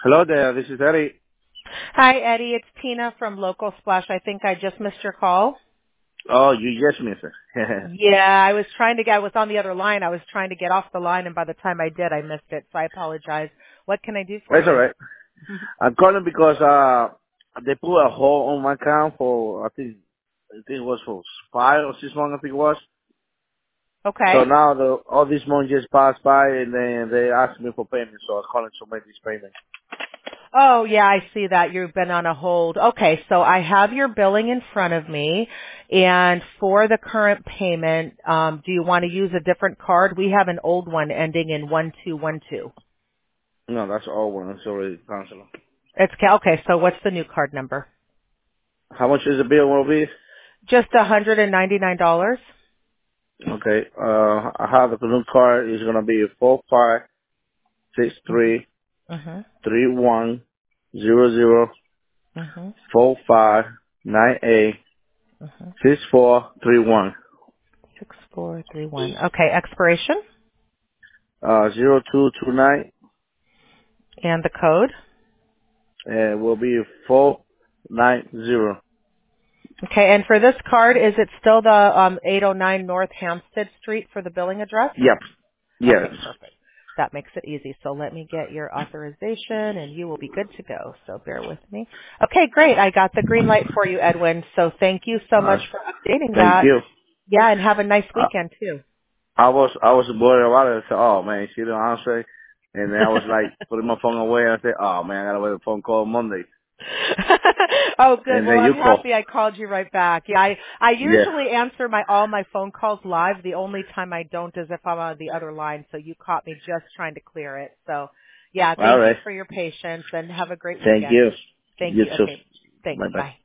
Hello there, this is Eddie. Hi, Eddie. It's Tina from Local Splash. I think I just missed your call. Oh, you yes, mister. Yeah, I was on the other line. I was trying to get off the line, and by the time I did, I missed it. So I apologize. What can I do for That's all you? right. I'm calling because they put a hold on my account for I think it was for 5 or 6 months. I think it was. So Okay. now all this money just passed by, and then they asked me for payment. So I'm calling to make this payment. Oh, yeah, I see that. You've been on a hold. Okay, so I have your billing in front of me, and for the current payment, do you want to use a different card? We have an old one ending in 1212. No, that's all one. It's already canceled. Okay, so what's the new card number? How much is the bill will be? Just $199. Okay. I have the new card is gonna be 45633100. Mhm. Mhm. 4598 Mhm. 6431 6431. Okay, expiration 0229 and the code. and will be 490. Okay, and for this card, is it still the 809 North Hampstead Street for the billing address? Yep. Yes. Okay, perfect. That makes it easy. So let me get your authorization and you will be good to go. So bear with me. Okay, great. I got the green light for you, Edwin. So thank you so much for updating Thank that. you. Yeah, and have a nice I, weekend too. I was worried about it. I said, oh man, she didn't answer. And then I was like putting my phone away and I said, oh man, I gotta wait a phone call Monday. Oh, good. And Well, then I'm you call. happy I called you right back. Yeah, I Yeah. usually answer all my phone calls live. The only time I don't is if I'm on the other line. So you caught me just trying to clear it. So, yeah, All thank you right. for your patience and have a great Thank weekend. you. Thank You you. too. Okay. Thanks. Bye bye. Bye.